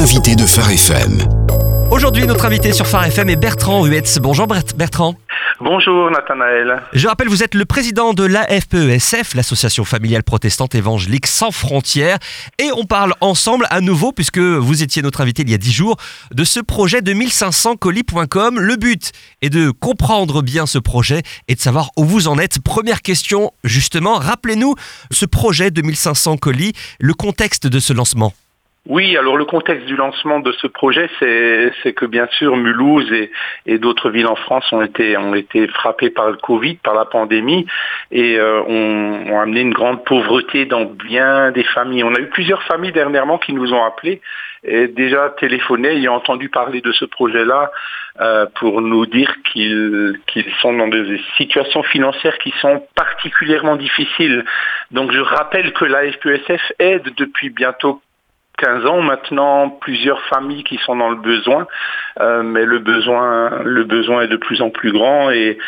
L'invité de Phare FM. Aujourd'hui, notre invité sur Phare FM est Bertrand Huetz. Bonjour Bertrand. Bonjour Nathanaël. Je rappelle, vous êtes le président de l'AFPESF, l'Association familiale protestante évangélique sans frontières. Et on parle ensemble à nouveau, puisque vous étiez notre invité il y a 10 jours, de ce projet 2500colis.com. Le but est de comprendre bien ce projet et de savoir où vous en êtes. Première question, justement, rappelez-nous ce projet 2500 colis, le contexte de ce lancement. Oui, alors le contexte du lancement de ce projet, c'est que bien sûr Mulhouse et d'autres villes en France ont été frappées par le Covid, par la pandémie, et ont amené une grande pauvreté dans bien des familles. On a eu plusieurs familles dernièrement qui nous ont appelés et déjà téléphoné, ayant entendu parler de ce projet-là, pour nous dire qu'ils sont dans des situations financières qui sont particulièrement difficiles. Donc je rappelle que la FPESF aide depuis bientôt 15 ans maintenant, plusieurs familles qui sont dans le besoin, mais le besoin est de plus en plus grand et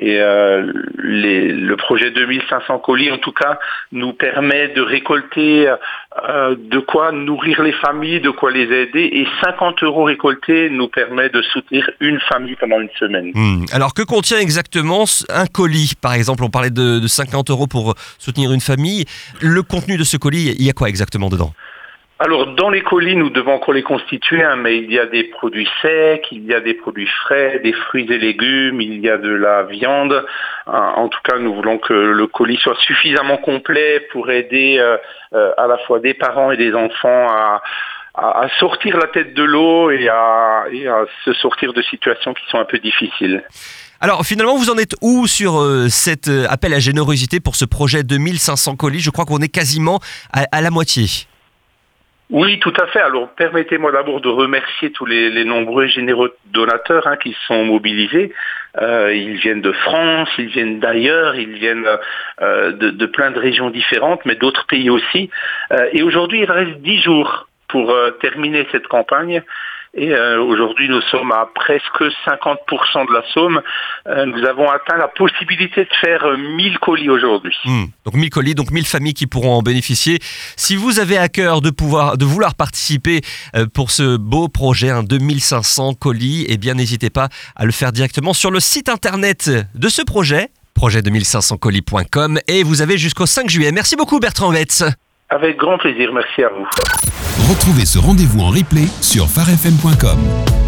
le projet 2500 colis en tout cas nous permet de récolter de quoi nourrir les familles, de quoi les aider, et 50 € récoltés nous permet de soutenir une famille pendant une semaine. Alors que contient exactement un colis? Par exemple, on parlait de 50 € pour soutenir une famille. Le contenu de ce colis, il y a quoi exactement dedans? Alors, dans les colis, nous devons encore les constituer, mais il y a des produits secs, il y a des produits frais, des fruits et légumes, il y a de la viande. En tout cas, nous voulons que le colis soit suffisamment complet pour aider à la fois des parents et des enfants à sortir la tête de l'eau et à se sortir de situations qui sont un peu difficiles. Alors finalement, vous en êtes où sur cet appel à générosité pour ce projet 2500 colis? Je crois qu'on est quasiment à la moitié. Oui, tout à fait. Alors, permettez-moi d'abord de remercier tous les nombreux généreux donateurs qui se sont mobilisés. Ils viennent de France, ils viennent d'ailleurs, ils viennent de plein de régions différentes, mais d'autres pays aussi. Et aujourd'hui, il reste 10 jours pour terminer cette campagne. Et aujourd'hui, nous sommes à presque 50% de la somme. Nous avons atteint la possibilité de faire 1000 colis aujourd'hui. Donc 1000 colis, donc 1000 familles qui pourront en bénéficier. Si vous avez à cœur de vouloir participer pour ce beau projet, 2500 colis, eh bien n'hésitez pas à le faire directement sur le site internet de ce projet, projet2500colis.com, et vous avez jusqu'au 5 juillet. Merci beaucoup Bertrand Huetz. Avec grand plaisir, merci à vous. Retrouvez ce rendez-vous en replay sur pharefm.com.